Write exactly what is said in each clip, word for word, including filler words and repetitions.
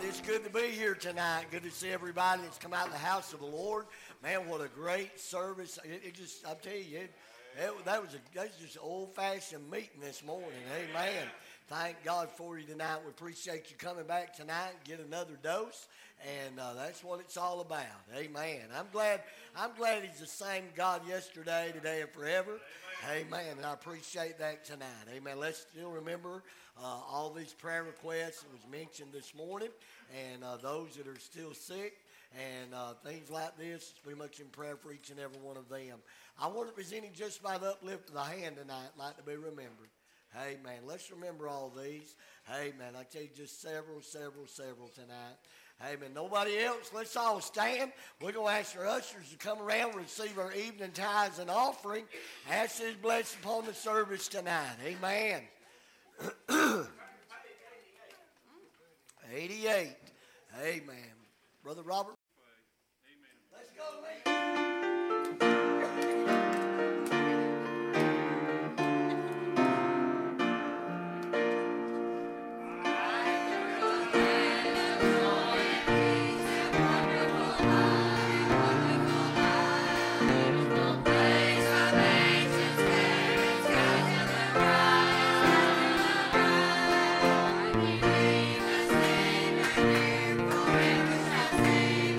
It's good to be here tonight. Good to see everybody that's come out of the house of the Lord. Man, what a great service. It, it just, I'll tell you, it, it, that was a, that was just an old-fashioned meeting this morning. Amen. Thank God for you tonight. We appreciate you coming back tonight and get another dose. And uh, that's what it's all about. Amen. I'm glad I'm glad he's the same God yesterday, today, and forever. Amen. Amen. And I appreciate that tonight. Amen. Let's still remember uh, all these prayer requests that was mentioned this morning. And uh, those that are still sick and uh, things like this, it's pretty much in prayer for each and every one of them. I want to present him just by the uplift of the hand tonight, like to be remembered. Amen. Let's remember all these. Amen. I tell you just several, several, several tonight. Amen. Nobody else. Let's all stand. We're going to ask our ushers to come around and receive our evening tithes and offering. Ask his blessing upon the service tonight. Amen. eighty-eight. Amen. Brother Robert. Amen. Let's go, Lee. Forever shall sing.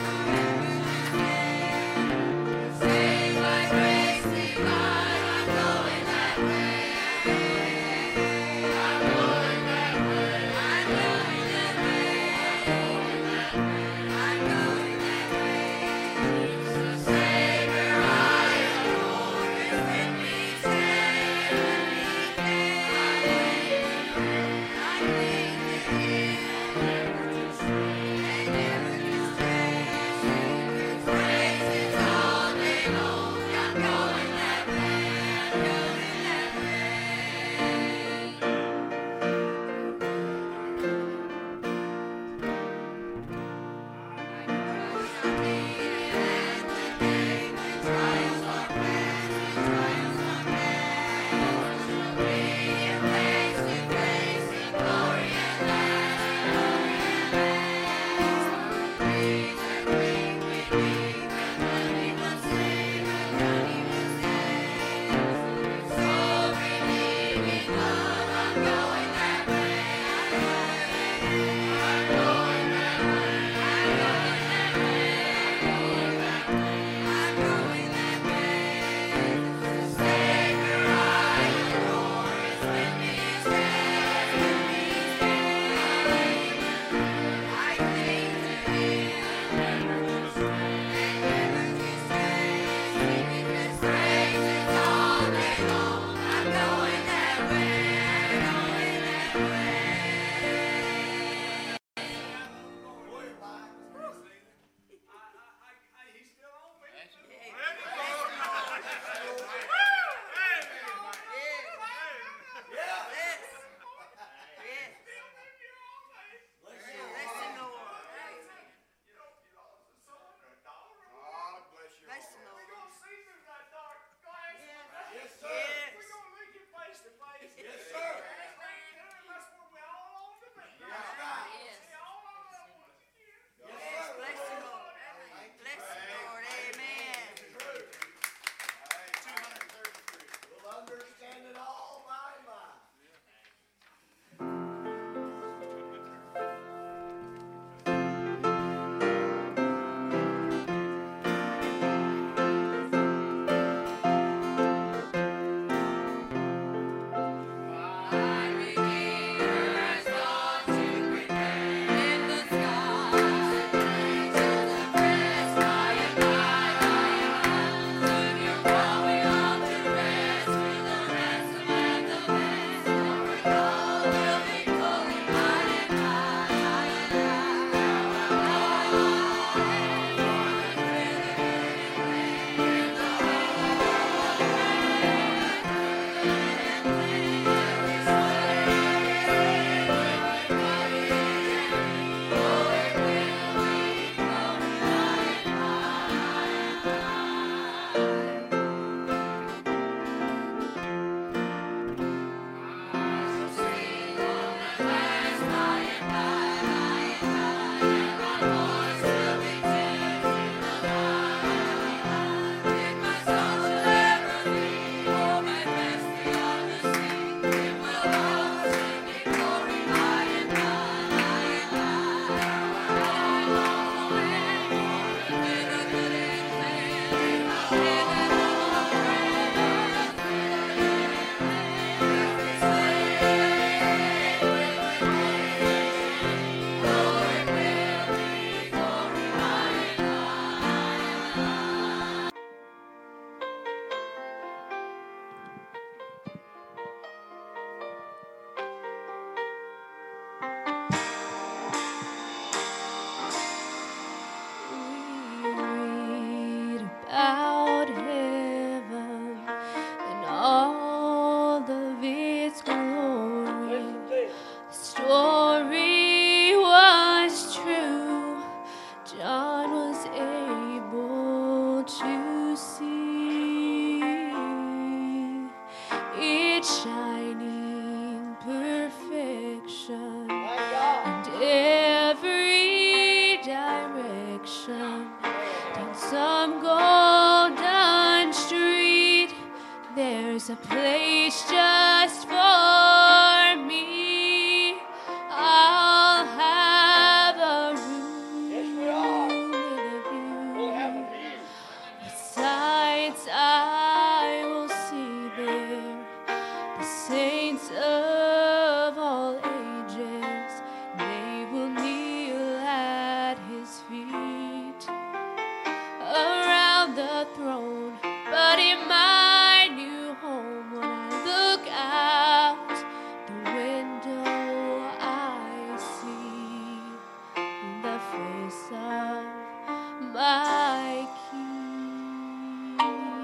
a place just for me. I'll have a room. Yes, we are. With a view. We'll have a view. The sights I will see there, the saints of all ages, they will kneel at his feet around the throne. But in my new home, when I look out the window, I see the face of my King.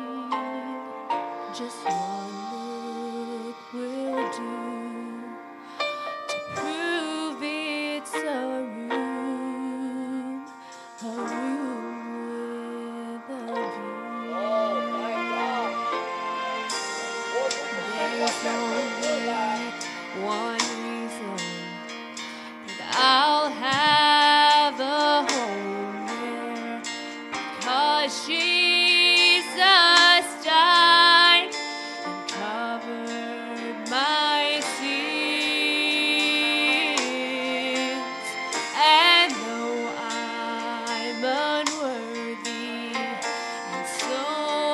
Just one look will do to prove it's a room, a room with a view. Oh, thank God. Lord, we can see what There's that room look like. only one reason that I'll have a home there, because Jesus died and covered my sins. And though I'm unworthy and so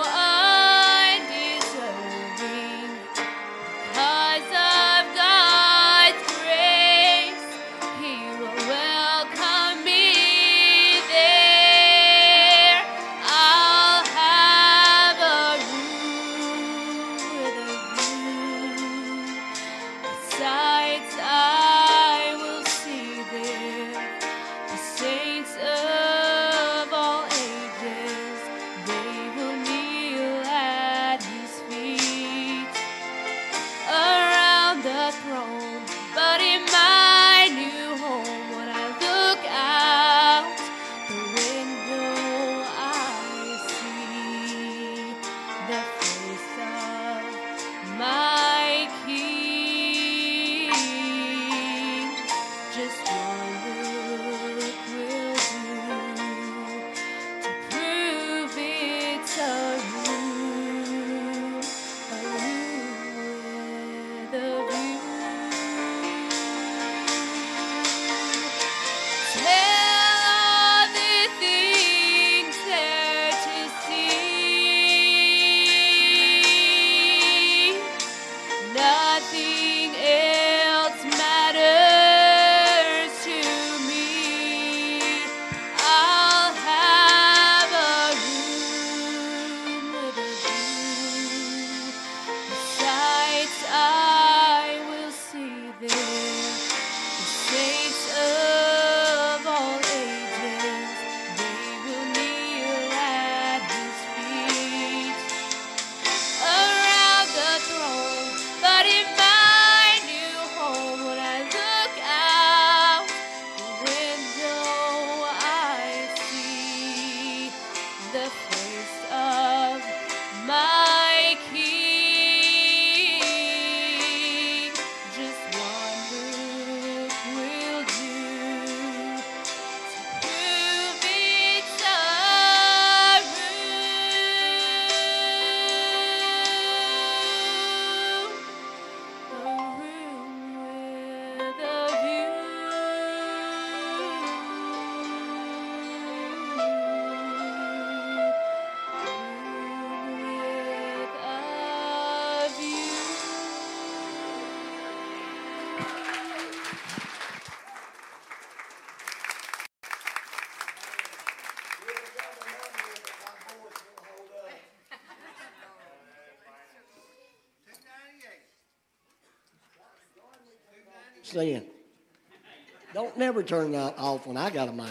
undeserving, because of God's grace, He will welcome me there. I'll have a room with a view. The sights I will see there, the saints of all ages, they will kneel at his feet around the throne. But in my new home, when I look out the window, I see the face of my King. Just one look will do to prove it's a room, a room with a view. Tell all the things there to see. Nothing else matters to me. I'll have a room with a view. The sights I will see there, the saints of all ages, they will kneel at his feet around the throne. But in my new home, when I look out the window, I see the face of my King. Just one look will do to prove it's a room, a room with a view, Sin. Don't never turn that off when I got a mic.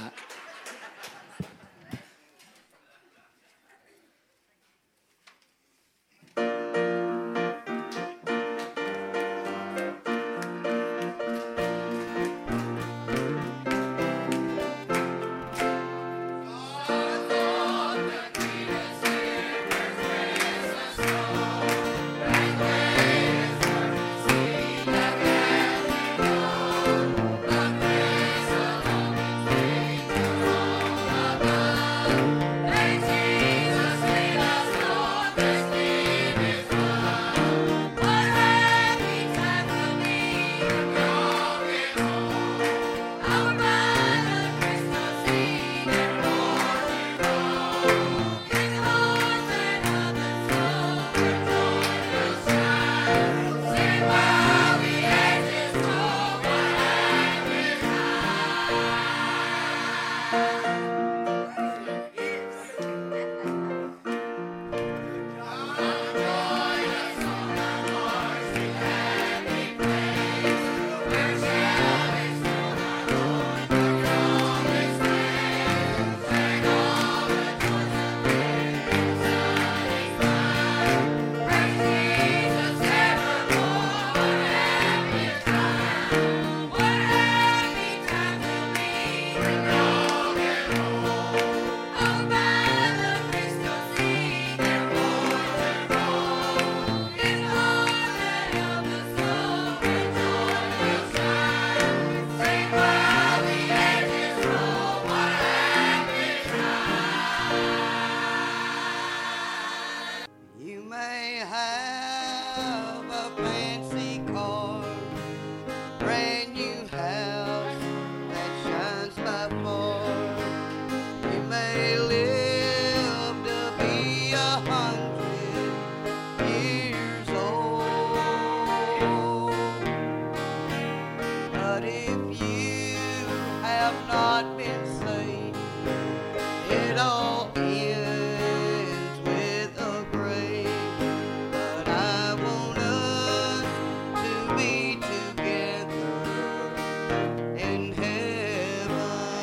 not been saved. It all ends with a grave, but I want us to be together in heaven.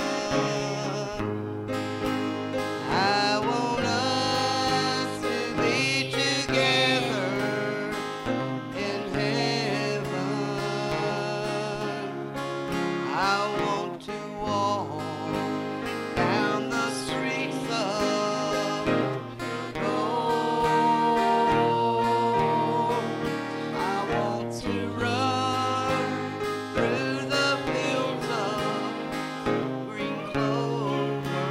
I want us to be together in heaven. I want to walk down the streets of gold. I want to run through the fields of green clover.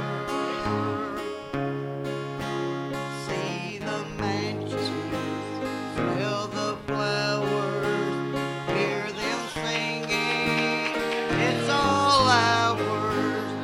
See the mansions, smell the flowers, hear them singing. It's all ours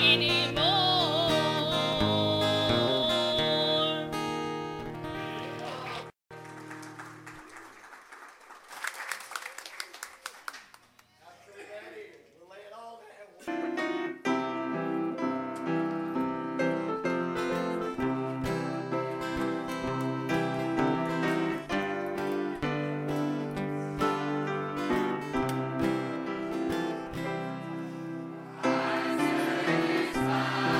We'll lay it all down. Satisfied.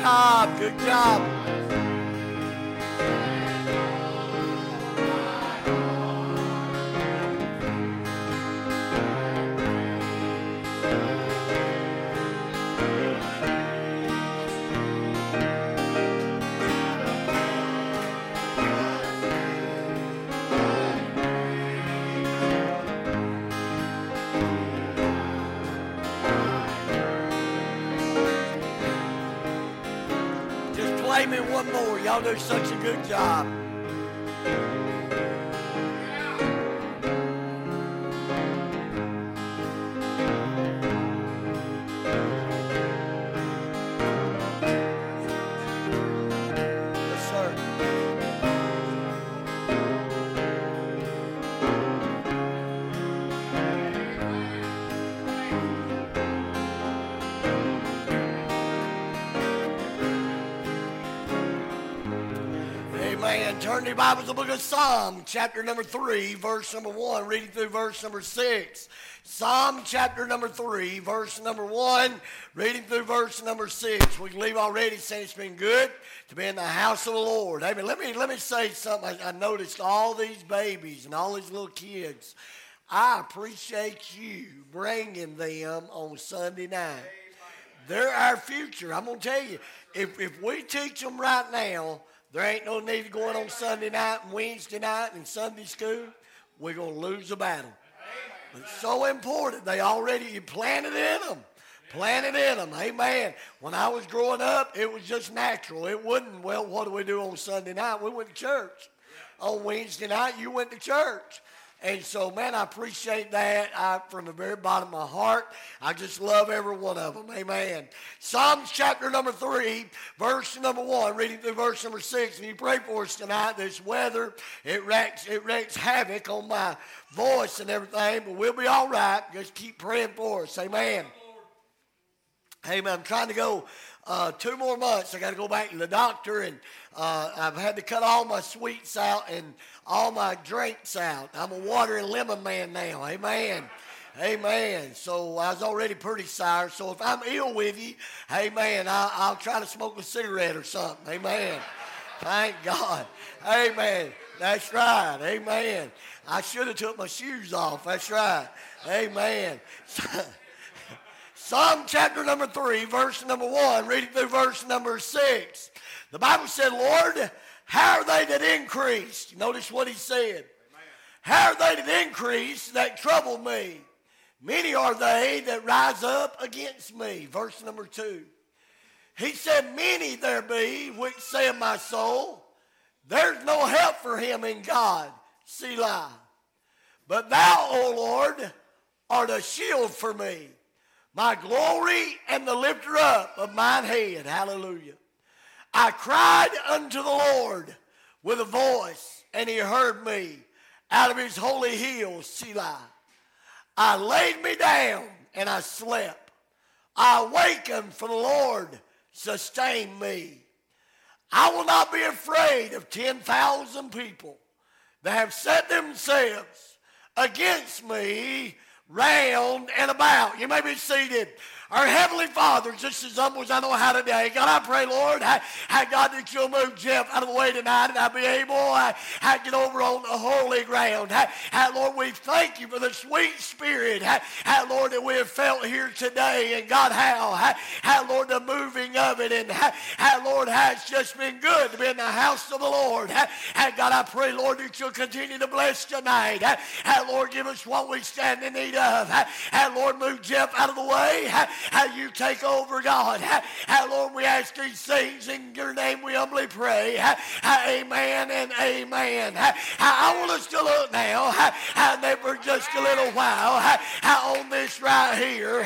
job. Good job. Play me one more. Y'all do such a good job. Yes, sir. Amen. Turn your Bibles to the book of Psalm, chapter number three, verse number one, reading through verse number six. Psalm chapter number three, verse number one, reading through verse number six. We can leave already saying it's been good to be in the house of the Lord. Amen. Let me, let me say something. I, I noticed all these babies and all these little kids. I appreciate you bringing them on Sunday night. They're our future. I'm going to tell you, if, if we teach them right now, there ain't no need of going on Sunday night and Wednesday night and Sunday school. We're going to lose the battle. But it's so important. They already, you planted in them. Planted in them. Amen. When I was growing up, it was just natural. It wouldn't, well, what do we do on Sunday night? We went to church. On Wednesday night, you went to church. And so, man, I appreciate that I, from the very bottom of my heart. I just love every one of them. Amen. Psalms chapter number three, verse number one, reading through verse number six. And you pray for us tonight. This weather, it wreaks, it wreaks havoc on my voice and everything. But we'll be all right. Just keep praying for us. Amen. Amen. I'm trying to go uh, two more months. I got to go back to the doctor, and uh, I've had to cut all my sweets out and all my drinks out. I'm a water and lemon man now. Amen. Amen. So I was already pretty sour. So if I'm ill with you, amen, I, I'll try to smoke a cigarette or something. Amen. Thank God. Amen. That's right. Amen. I should have took my shoes off. That's right. Amen. Psalm chapter number three, verse number one, reading through verse number six. The Bible said, Lord, how are they that increase? Notice what he said. Amen. How are they that increase that trouble me? Many are they that rise up against me. Verse number two. He said, many there be which say of my soul, there's no help for him in God. Selah. But thou, O Lord, art a shield for me, my glory and the lifter up of mine head. Hallelujah. I cried unto the Lord with a voice, and he heard me out of his holy hill, Selah. I laid me down, and I slept. I awakened, for the Lord sustained me. I will not be afraid of ten thousand people that have set themselves against me round and about. You may be seated. Our Heavenly Father, just as humble as I know how today, God, I pray, Lord, I, I, God, that you'll move Jeff out of the way tonight, and I'll be able I, I get over on the holy ground. I, I, Lord, we thank you for the sweet spirit, I, I, Lord, that we have felt here today, and God, how, I, I, Lord, the moving of it, and I, I, Lord, how it's just been good to be in the house of the Lord. I, I, God, I pray, Lord, that you'll continue to bless tonight. I, I, Lord, give us what we stand in need of. I, I, Lord, move Jeff out of the way. I, How you take over, God. How, Lord, we ask these things in your name we humbly pray. Amen and amen. I want us to look now, and for just a little while, on this right here.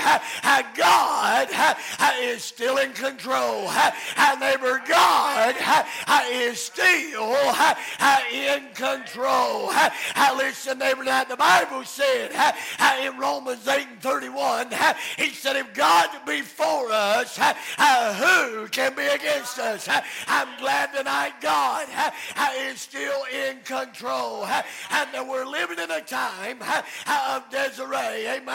God is still in control. Neighbor, God is still in control. Listen, neighbor, now the Bible said in Romans eight and thirty-one, he said, if God be for us, who can be against us? I'm glad tonight God is still in control, and that we're living in a time of Desiree. Amen.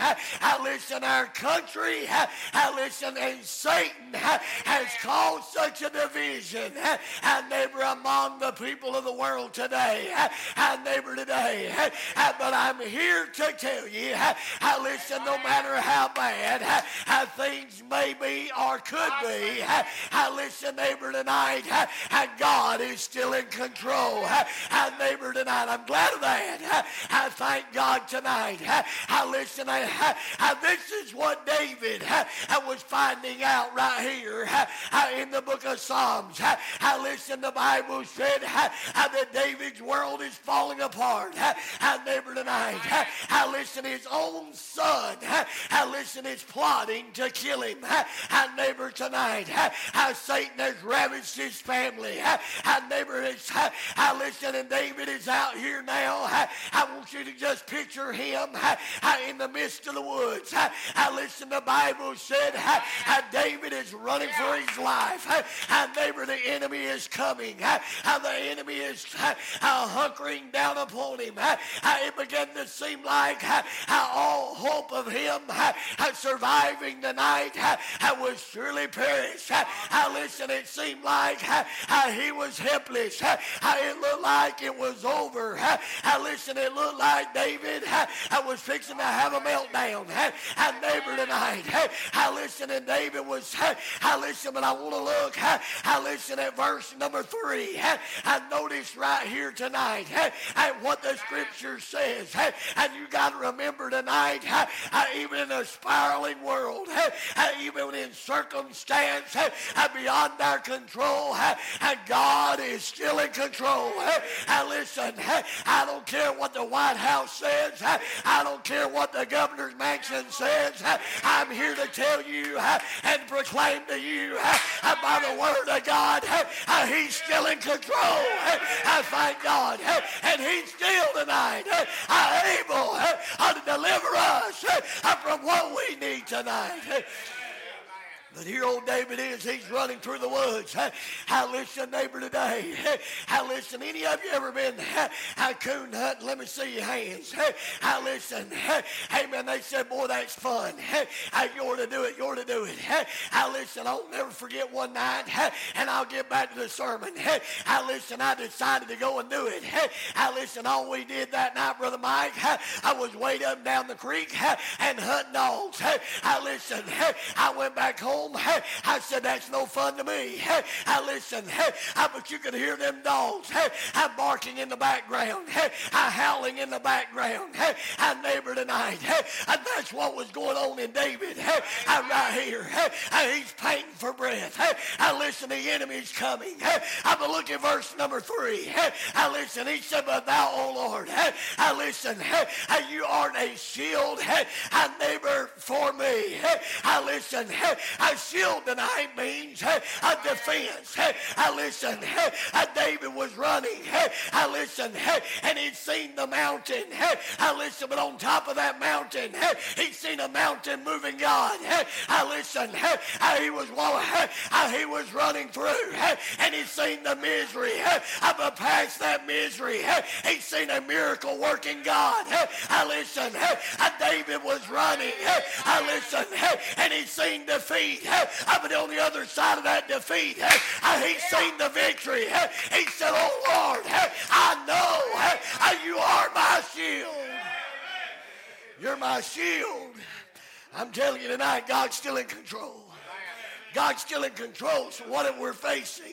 I listen, our country, I listen, and Satan has caused such a division, and neighbor, among the people of the world today, and neighbor today. But I'm here to tell you, I listen, no matter how bad how things may be or could be, I listen, neighbor, tonight, and God is still in control. And neighbor, tonight, I'm glad of that. I thank God tonight. I listen, I, I, this is what David I was finding out right here in the book of Psalms. I listen, the Bible said that David's world is falling apart. And neighbor, tonight, I listen, his own son, I listen, is plotting to kill him. And neighbor, tonight, how Satan has ravaged his family. And neighbor, it's, I listen, and David is out here now. I want you to just picture him in the midst of the woods. I listen, the Bible said David is running for his life. And neighbor, the enemy is coming. The enemy is hunkering down upon him. It began to seem like all hope of him surviving the night was surely perished. Listen, it seemed like he was helpless. It looked like it was over. Listen, it looked like David was fixing to have a meltdown. And neighbor, tonight, listen, and David was, listen, but I want to look, listen, at verse number three. I notice right here tonight at what the scripture says. And you got to remember tonight, even in a spiraling world, even in circumstance beyond our control, God is still in control. Listen, I don't care what the White House says. I don't care what the governor's mansion says. I'm here to tell you and proclaim to you by the word of God, he's still in control. I thank God. And he's still tonight able to deliver us from what we need tonight. But here old David is, he's running through the woods. I listen, neighbor, today. I listen, any of you ever been I coon hunting? Let me see your hands. I listen, amen, they said, boy, that's fun. You ought to do it, you ought to do it. I listen, I'll never forget one night, and I'll get back to the sermon. I listen, I decided to go and do it. I listen, all we did that night, Brother Mike, I was way up and down the creek and hunting dogs. I listen, I went back home. I said, that's no fun to me. I listen, but you could hear them dogs barking in the background, howling in the background. I neighbor tonight, and that's what was going on in David. Right here, he's panting for breath. I listen, the enemy's coming. I'm going to look at verse number three. I listen, he said, but thou, O Lord, I listen, you art a shield, a neighbor for me. I listen, a shield tonight means a defense. I listen, David was running. I listen, and he'd seen the mountain. I listen, but on top of that mountain, he'd seen a mountain moving God. I listen, he was he was running through, and he'd seen the misery. But past that misery, he'd seen a miracle working God. I listen, David was running. I listen, and he'd seen defeat. But on the other side of that defeat, he's seen the victory. He said, oh Lord, I know you are my shield. You're my shield. I'm telling you tonight, God's still in control. God's still in control. So what we're facing,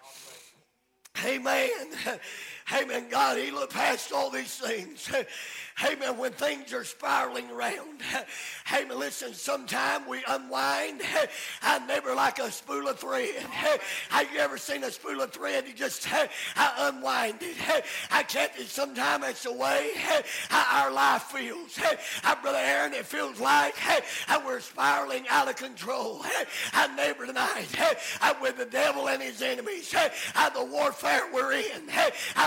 amen. Amen. God, he looked past all these things. Amen. When things are spiraling around. Amen. Listen, sometimes we unwind our neighbor like a spool of thread. Have you ever seen a spool of thread? You just I unwind it. I can't. Sometimes it's the way our life feels. Brother Aaron, it feels like we're spiraling out of control. Our neighbor tonight with the devil and his enemies. The warfare we're in.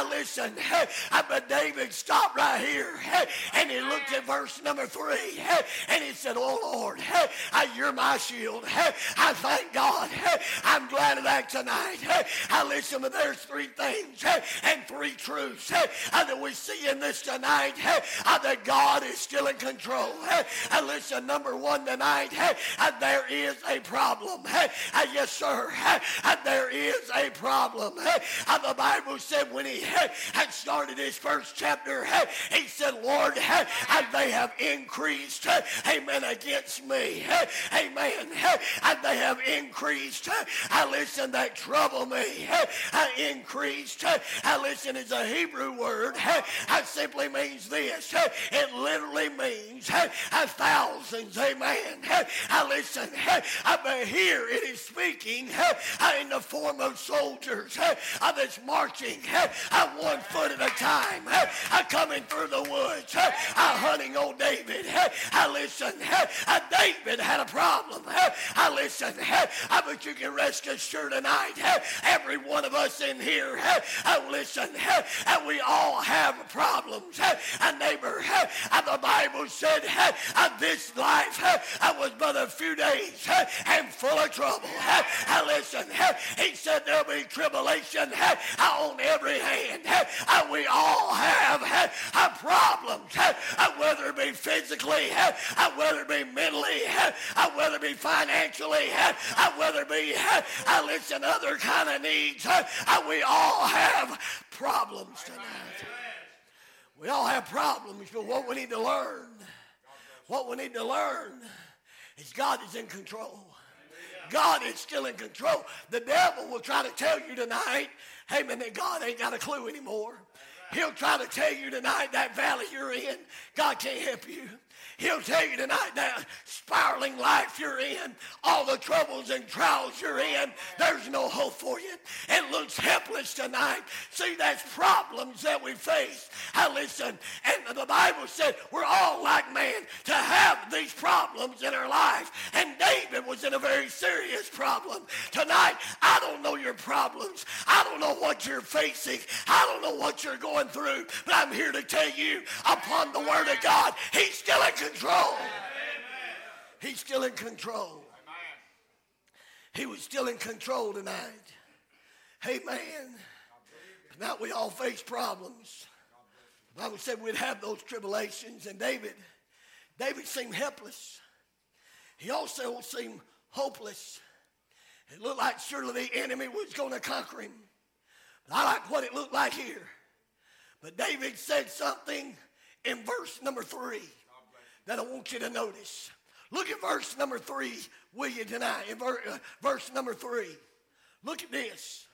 I listen, I but David stopped right here, and he looked at verse number three, and he said, oh Lord, you're my shield. I thank God. I'm glad of that tonight. I listen, but there's three things and three truths that we see in this tonight, that God is still in control. Listen, number one tonight, there is a problem. Yes, sir, there is a problem. The Bible said when he had started his first chapter, he said, Lord, they have increased, amen, against me. Amen. They have increased. I listen, that trouble me. Increased. I listen, is a Hebrew word. It simply means this. It literally means thousands. Amen. I listen, but here it is speaking in the form of soldiers that's marching one foot at a time, coming through the woods, hunting old David. I listen, David had a problem. I listen, but you can rest assured tonight, every one of us in here, listen, we all have problems. A neighbor, the Bible said this life was but a few days and full of trouble. Listen, he said there'll be tribulation on every hand. We all have problems, whether it be physically, whether it be mentally, whether it be financially, whether it be, listen, other kind of needs. We all have problems tonight. We all have problems, but what we need to learn, what we need to learn is God is in control. God is still in control. The devil will try to tell you tonight, hey man, that God ain't got a clue anymore. He'll try to tell you tonight that valley you're in, God can't help you. He'll tell you tonight that spiraling life you're in, all the troubles and trials you're in, there's no hope for you. It looks helpless tonight. See, that's problems that we face. I listen, and the Bible said we're all like man to have these problems in our life. And David was in a very serious problem. Tonight, I don't know your problems. I don't know what you're facing. I don't know what you're going through. But I'm here to tell you, upon the word of God, he's still in control. He's still in control. He was still in control tonight. Amen. Tonight we all face problems. The Bible said we'd have those tribulations. And David, David seemed helpless. He also seemed hopeless. It looked like surely the enemy was going to conquer him. But I like what it looked like here. But David said something in verse number three that I want you to notice. Look at verse number three, will you, tonight? In ver- uh, verse number three. Look at this.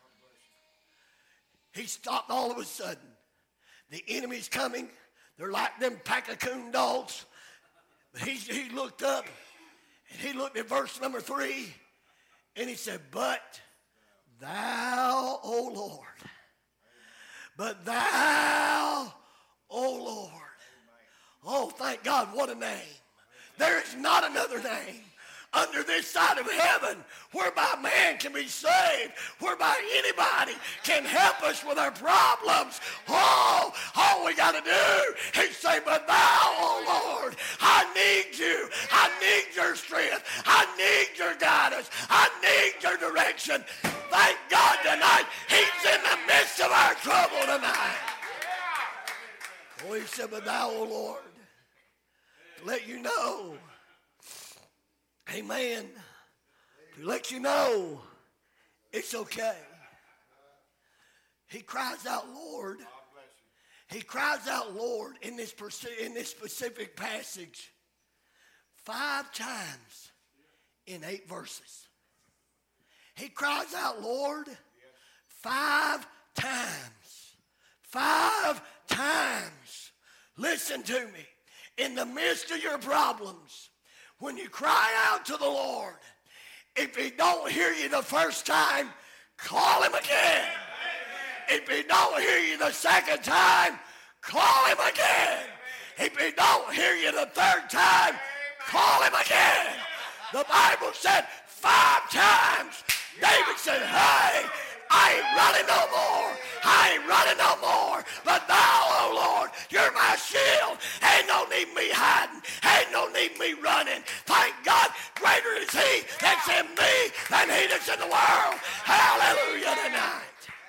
He stopped all of a sudden. The enemy's coming. They're like them pack of coon dogs. But he, he looked up, and he looked at verse number three, and he said, but thou, O Lord, but thou, O Lord. Oh, thank God, what a name. There is not another name under this side of heaven whereby man can be saved, whereby anybody can help us with our problems. Oh, all we got to do is say, but thou, oh Lord, I need you. I need your strength. I need your guidance. I need your direction. Thank God tonight he's in the midst of our trouble tonight. Oh, he said, but thou, oh Lord, to let you know, amen, to let you know it's okay. He cries out, Lord. He cries out, Lord, in this, in this specific passage five times in eight verses. He cries out, Lord, five times. Five times. Listen to me. In the midst of your problems, when you cry out to the Lord, if he don't hear you the first time, call him again. If he don't hear you the second time, call him again. If he don't hear you the third time, call him again. The Bible said five times. David said, hey, I ain't running no more. I ain't running no more. But thou, oh Lord, you're my shield. Ain't no need me hiding. Ain't no need me running. Thank God, greater is he that's in me than he that's in the world. Hallelujah tonight.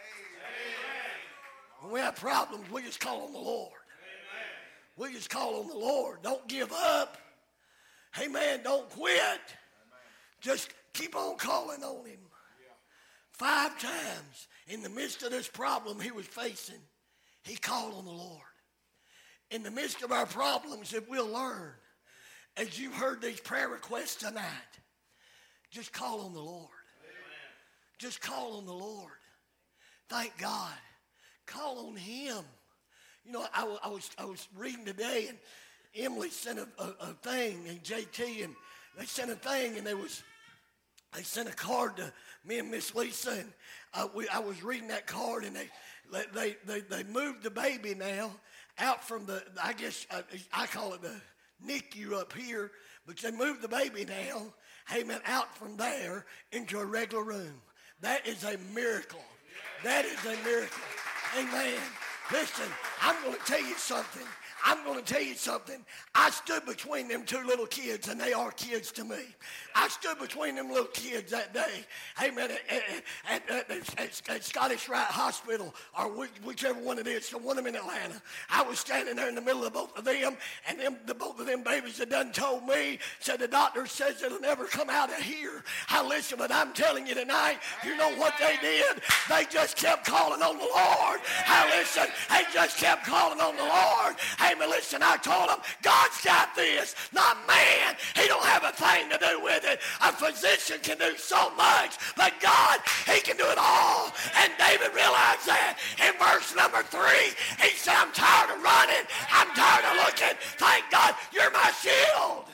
When we have problems, we just call on the Lord. We just call on the Lord. Don't give up. Amen. Don't quit. Just keep on calling on him. Five times in the midst of this problem he was facing, he called on the Lord. In the midst of our problems, if we'll learn, as you've heard these prayer requests tonight, just call on the Lord. Just call on the Lord. Thank God. Call on him. You know, I, I was I was reading today, and Emily sent a, a, a thing, and J T, and they sent a thing, and they was they sent a card to me and Miss Lisa, and uh, we, I was reading that card, and they they they they moved the baby now out from the, I guess uh, I call it the N I C U up here, but they moved the baby now, amen, out from there into a regular room. That is a miracle. That is a miracle. Amen. Listen, I'm going to tell you something. I'm going to tell you something. I stood between them two little kids, and they are kids to me. I stood between them little kids that day, amen, at, at, at, at, at Scottish Rite Hospital, or which, whichever one it is, so one of them in Atlanta. I was standing there in the middle of both of them, and them, the, both of them babies had done told me, said the doctor says it'll never come out of here. I listen, but I'm telling you tonight, you know what they did? They just kept calling on the Lord. I listen, they just kept calling on the Lord. Amen. Listen, I told them, God's got this, not man. He don't have a thing to do with it. A physician can do so much, but God, he can do it all. And David realized that in verse number three. He said, I'm tired of running. I'm tired of looking. Thank God, you're my shield.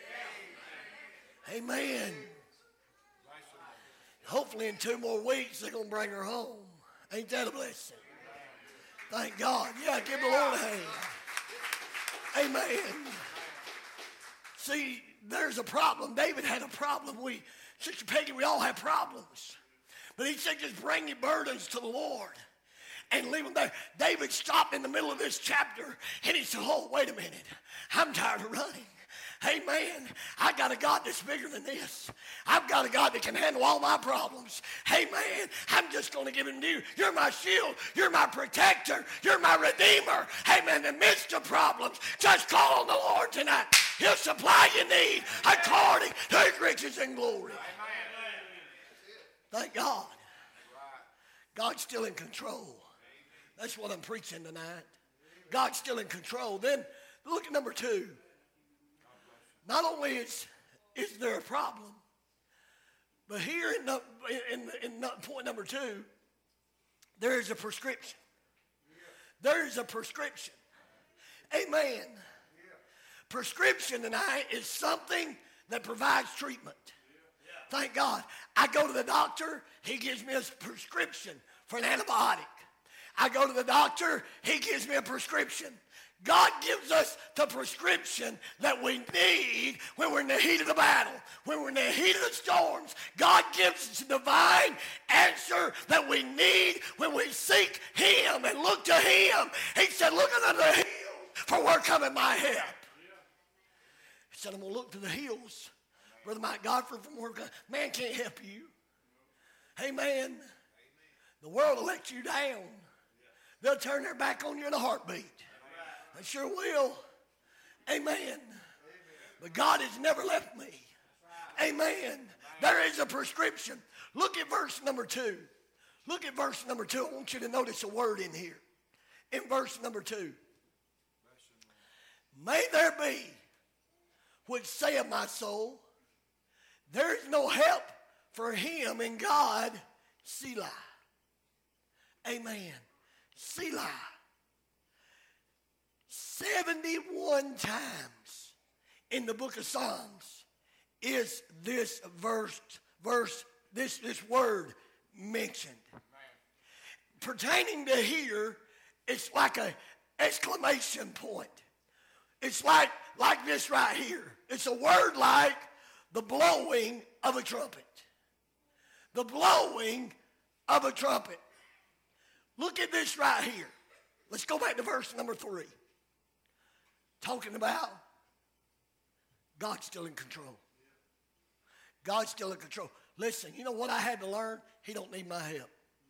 Amen. Hopefully in two more weeks, they're going to bring her home. Ain't that a blessing? Thank God. Yeah, give the Lord a hand. Amen. See, there's a problem. David had a problem. We, Sister Peggy, we all have problems. But he said, just bring your burdens to the Lord and leave them there. David stopped in the middle of this chapter, and he said, oh, wait a minute. I'm tired of running. Amen. I got a God that's bigger than this. I've got a God that can handle all my problems. Amen. I'm just going to give him to you. You're my shield. You're my protector. You're my redeemer. Amen. In the midst of problems, just call on the Lord tonight. He'll supply your need according to his riches and glory. Thank God. God's still in control. That's what I'm preaching tonight. God's still in control. Then look at number two. Not only is, is there a problem, but here in, the, in, in point number two, there is a prescription. There is a prescription. Amen. Prescription tonight is something that provides treatment. Thank God. I go to the doctor, he gives me a prescription for an antibiotic. I go to the doctor, he gives me a prescription. God gives us the prescription that we need when we're in the heat of the battle, when we're in the heat of the storms. God gives us a divine answer that we need when we seek him and look to him. He said, look unto the hills, for where cometh my help. He said, I'm going to look to the hills. Brother Mike Godfrey from work. Man can't help you. Amen. The world will let you down. They'll turn their back on you in a heartbeat. They sure will. Amen. But God has never left me. Amen. There is a prescription. Look at verse number two. Look at verse number two. I want you to notice a word in here. In verse number two. May there be, which saith my soul, there is no help for him in God, Selah. Amen. Selah. seventy-one times in the book of Psalms is this verse, verse this, this word mentioned. Pertaining to here, it's like an exclamation point. It's like, like this right here. It's a word like the blowing of a trumpet. The blowing of a trumpet. Look at this right here. Let's go back to verse number three. Talking about God's still in control. God's still in control. Listen, you know what I had to learn? He don't need my help.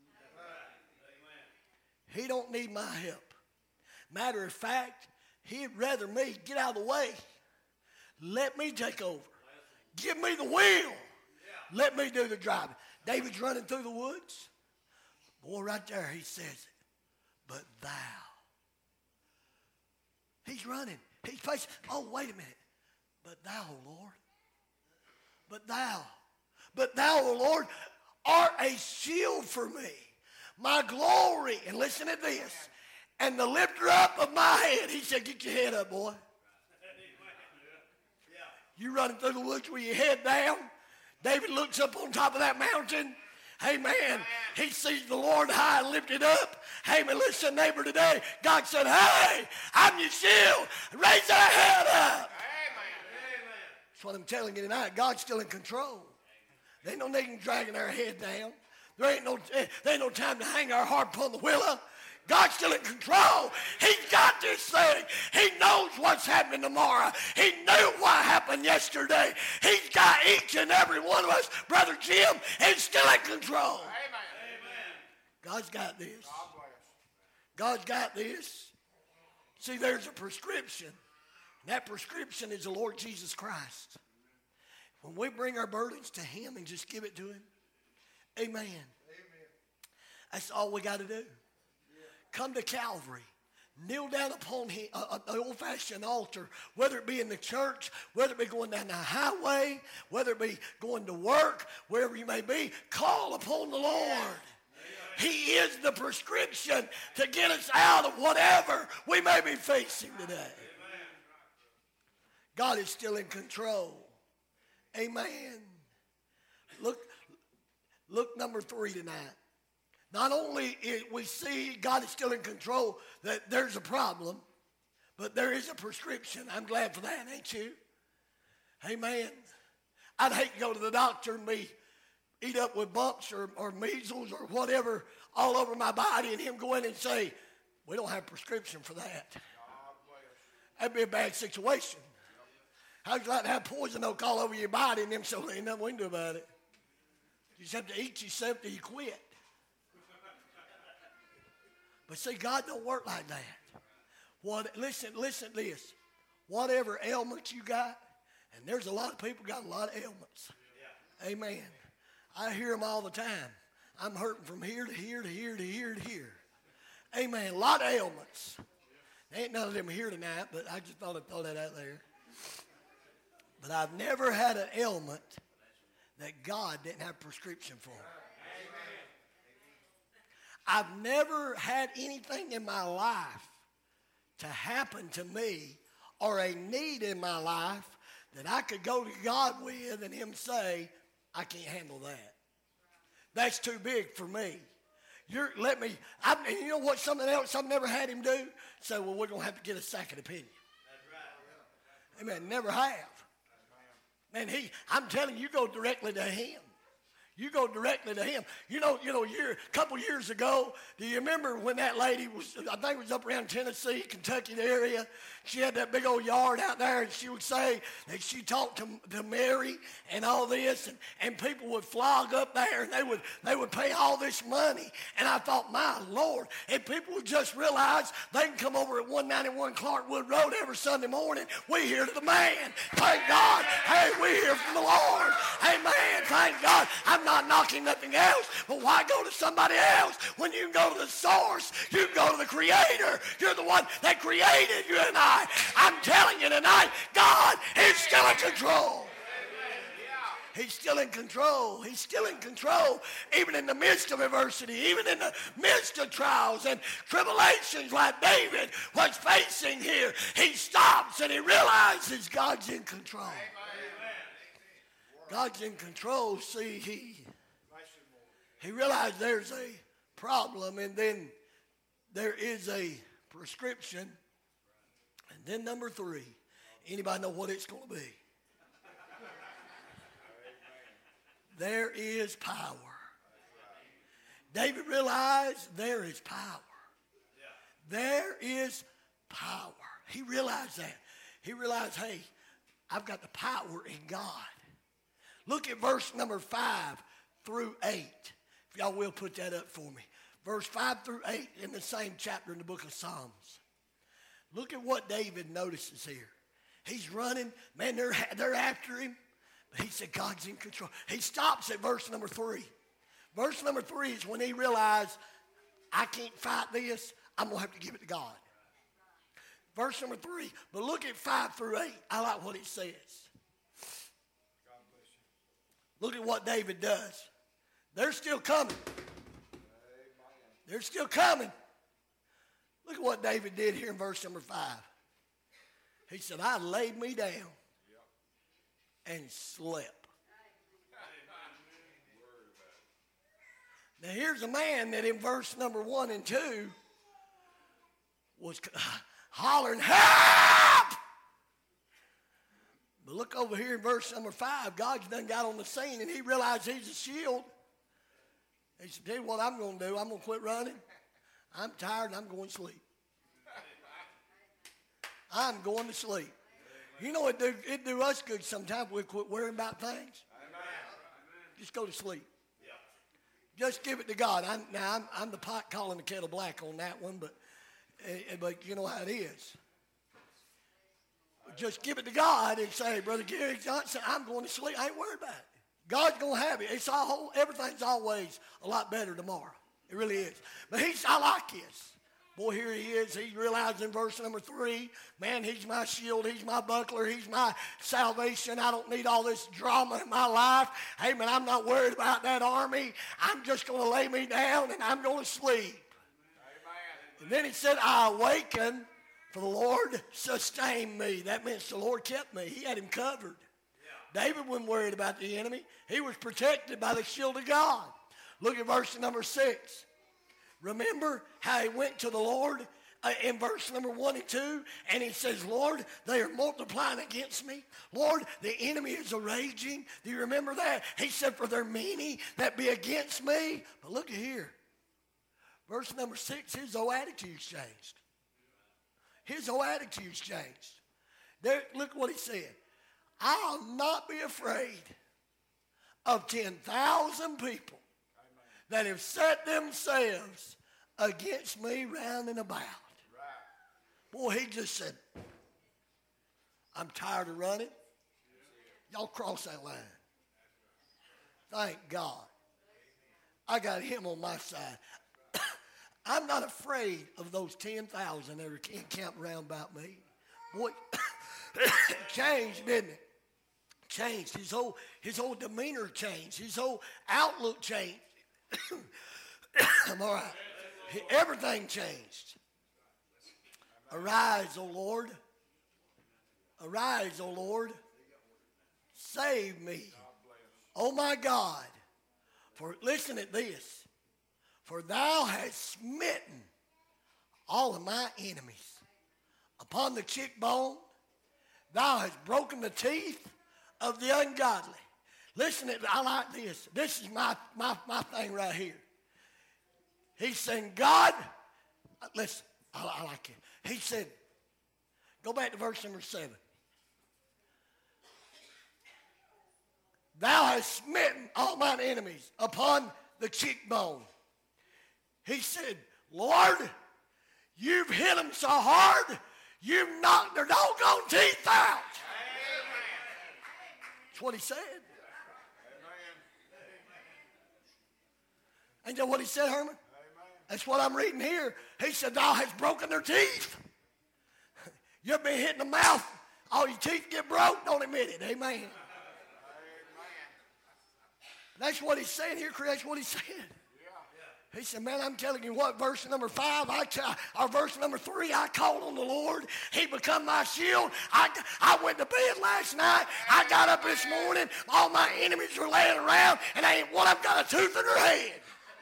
He don't need my help. Matter of fact, he'd rather me get out of the way. Let me take over. Give me the wheel. Let me do the driving. David's running through the woods. Boy, right there, he says it. But thou. He's running. He's facing. Oh, wait a minute. But thou, O Lord. But thou. But thou, O Lord, art a shield for me. My glory. And listen to this. And the lifter up of my head. He said, get your head up, boy. You running through the woods with your head down. David looks up on top of that mountain. Hey, man, he sees the Lord high and lifted up. Hey, man, listen, neighbor, today, God said, hey, I'm your shield. Raise that head up. That's what I'm telling you tonight. God's still in control. There ain't no need in dragging our head down. There ain't no, there ain't no time to hang our harp upon the willow. God's still in control. He's got this thing. He knows what's happening tomorrow. He knew what happened yesterday. He's got each and every one of us. Brother Jim is still in control. Amen. God's got this. God's got this. See, there's a prescription. And that prescription is the Lord Jesus Christ. When we bring our burdens to him and just give it to him, amen. Amen. That's all we got to do. Come to Calvary. Kneel down upon him, uh, an old-fashioned altar, whether it be in the church, whether it be going down the highway, whether it be going to work, wherever you may be. Call upon the Lord. He is the prescription to get us out of whatever we may be facing today. God is still in control. Amen. Look, look number three tonight. Not only is we see God is still in control, that there's a problem, but there is a prescription. I'm glad for that, ain't you? Amen. I'd hate to go to the doctor and be eat up with bumps or, or measles or whatever all over my body and him go in and say, we don't have a prescription for that. That'd be a bad situation. How'd you like to have poison oak all over your body and them so ain't nothing we can do about it? You just have to eat yourself till you quit. But see, God don't work like that. What? Listen, listen to this. Whatever ailments you got, and there's a lot of people got a lot of ailments. Yeah. Amen. I hear them all the time. I'm hurting from here to here to here to here to here. Amen. A lot of ailments. There ain't none of them here tonight, but I just thought I'd throw that out there. But I've never had an ailment that God didn't have a prescription for. I've never had anything in my life to happen to me or a need in my life that I could go to God with and him say, I can't handle that. That's too big for me. You're, let me, I, and you know what, something else I've never had him do? Say, well, we're going to have to get a second opinion. That's right. Amen. Never have. Man, he, I'm telling you, you go directly to him. You go directly to him. You know, you know, year, a couple years ago, do you remember when that lady was, I think it was up around Tennessee, Kentucky, the area, she had that big old yard out there, and she would say that she talked to, to Mary and all this, and, and people would flog up there, and they would, they would pay all this money. And I thought, my Lord, if people would just realize they can come over at one ninety-one Clarkwood Road every Sunday morning, we hear to the man. Thank God. Hey, we hear from the Lord. Amen. Thank God. I'm not knocking nothing else, but why go to somebody else when you can go to the source? You can go to the Creator. You're the one that created you and I. I'm telling you tonight, God is still in control. He's still in control. He's still in control, even in the midst of adversity, even in the midst of trials and tribulations like David was facing here. He stops and he realizes God's in control. God's in control. See, he, he realized there's a problem, and then there is a prescription. And then number three, anybody know what it's going to be? There is power. David realized there is power. There is power. He realized that. He realized, hey, I've got the power in God. Look at verse number five through eight. If y'all will put that up for me. Verse five through eight in the same chapter in the book of Psalms. Look at what David notices here. He's running. Man, they're, they're after him. But he said, God's in control. He stops at verse number three. Verse number three is when he realized, I can't fight this. I'm going to have to give it to God. Verse number three. But look at five through eight. I like what it says. Look at what David does. They're still coming. They're still coming. Look at what David did here in verse number five. He said, I laid me down and slept. Now here's a man that in verse number one and two was hollering, help! But look over here in verse number five. God's done got on the scene and he realized he's a shield. He said, tell you what I'm going to do. I'm going to quit running. I'm tired and I'm going to sleep. I'm going to sleep. You know, it do, it do us good sometimes. We quit worrying about things. Just go to sleep. Just give it to God. I'm, now, I'm, I'm the pot calling the kettle black on that one, but, uh, but you know how it is. But just give it to God and say, Brother Gary Johnson, I'm going to sleep. I ain't worried about it. God's going to have it. It's all, everything's always a lot better tomorrow. It really is. But he's, I like this. Boy, here he is. He realized in verse number three, man, he's my shield. He's my buckler. He's my salvation. I don't need all this drama in my life. Hey, man, I'm not worried about that army. I'm just going to lay me down and I'm going to sleep. Amen. And then he said, I awakened, for the Lord sustained me. That means the Lord kept me. He had him covered. Yeah. David wasn't worried about the enemy. He was protected by the shield of God. Look at verse number six. Remember how he went to the Lord uh, in verse number one and two, and he says, Lord, they are multiplying against me. Lord, the enemy is a-raging. Do you remember that? He said, for their many that be against me. But look at here. Verse number six, his whole attitude's changed. His whole attitude's changed. There, look what he said. I'll not be afraid of ten thousand people that have set themselves against me round and about. Right. Boy, he just said, I'm tired of running. Y'all cross that line. Thank God. I got him on my side. I'm not afraid of those ten thousand that are encamped round about me. Boy, changed, didn't it? Changed. His whole, his whole demeanor changed. His whole outlook changed. I'm all right. Everything changed. Arise, O Lord. Arise, O Lord. Save me. Oh my God. For listen at this. For thou hast smitten all of my enemies upon the cheekbone. Thou hast broken the teeth of the ungodly. Listen, I like this. This is my, my, my thing right here. He's saying, God, listen, I, I like it. He said, go back to verse number seven. Thou hast smitten all mine enemies upon the cheekbone. He said, Lord, you've hit them so hard, you've knocked their doggone teeth out. That's what he said. Ain't that what he said, Herman? Amen. That's what I'm reading here. He said, thou hast broken their teeth. You've been hit in the mouth. All your teeth get broke. Don't admit it. Amen. Amen. That's what he's saying here, Chris. That's what he said. Yeah. He said, man, I'm telling you what, verse number five, I t- or verse number three, I called on the Lord. He become my shield. I, I went to bed last night. I got up this morning. All my enemies were laying around, and I ain't one of them got a tooth in their head.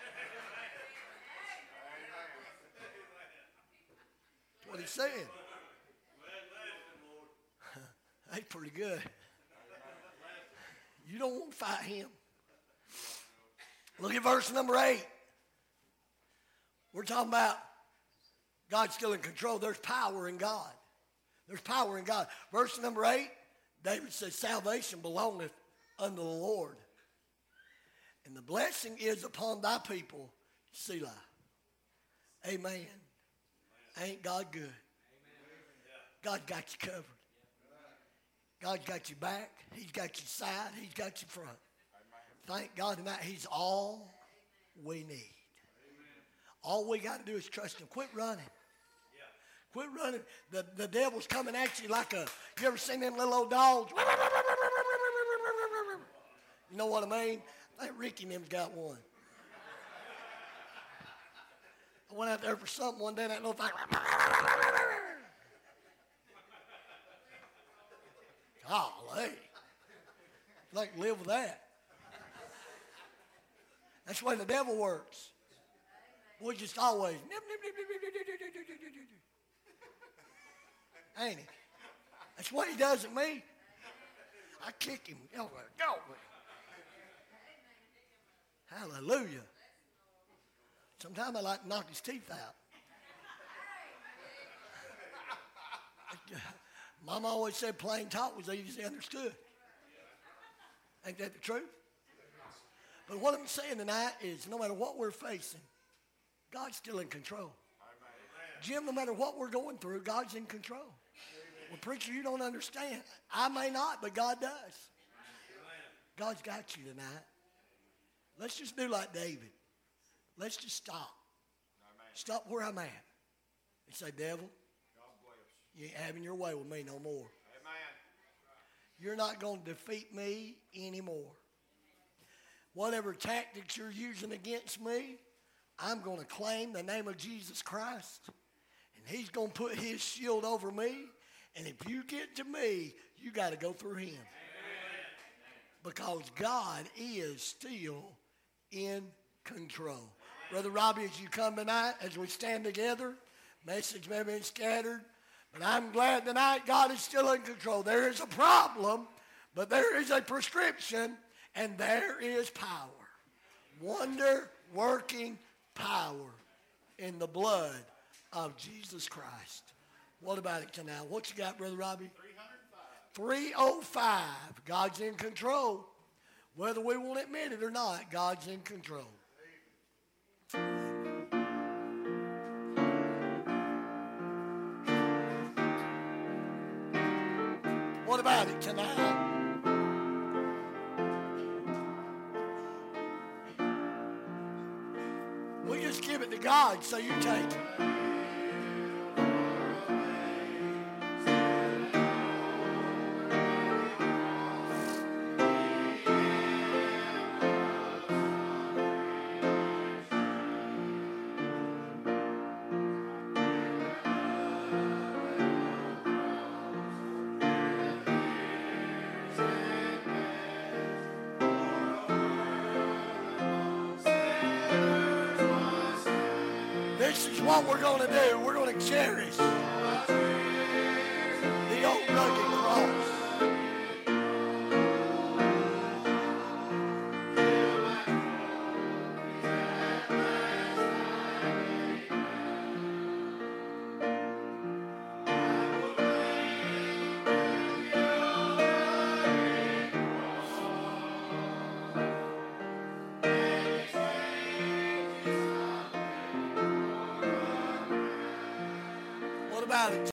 What he's saying. That's pretty good. You don't want to fight him. Look at verse number eight. We're talking about God's still in control. There's power in God. There's power in God. Verse number eight, David says, salvation belongeth unto the Lord. And the blessing is upon thy people, Selah. Amen. Ain't God good? God got you covered. God's got you back. He's got you side. He's got you front. Thank God tonight He's all we need. All we got to do is trust Him. Quit running. Quit running. The, the devil's coming at you like a, you ever seen them little old dogs? You know what I mean? I think Ricky and them's got one. I went out there for something one day and that little thing. Golly. I'd like to live with that. That's the way the devil works. We just always, nip, nip, nip, nip, nip, nip, nip, nip, nip, nip, nip. Ain't he? That's what he does at me. I kick him. Go, go. Hallelujah. Sometimes I like to knock his teeth out. Mama always said plain talk was easily understood. Ain't that the truth? But what I'm saying tonight is no matter what we're facing, God's still in control. Jim, no matter what we're going through, God's in control. Well, preacher, you don't understand. I may not, but God does. God's got you tonight. Let's just do like David. Let's just stop. Stop where I'm at. And say, devil, you ain't having your way with me no more. You're not going to defeat me anymore. Whatever tactics you're using against me, I'm going to claim the name of Jesus Christ. And He's going to put His shield over me. And if you get to me, you got to go through Him. Because God is still in control. Brother Robbie, as you come tonight, as we stand together, message may have been scattered, but I'm glad tonight God is still in control. There is a problem, but there is a prescription, and there is power. Wonder-working power in the blood of Jesus Christ. What about it tonight? What you got, Brother Robbie? three oh five. God's in control. Whether we won't admit it or not, God's in control. What about it tonight? We just give it to God, so you take it. This is what we're going to do. We're going to cherish the old rugged cross. What about it?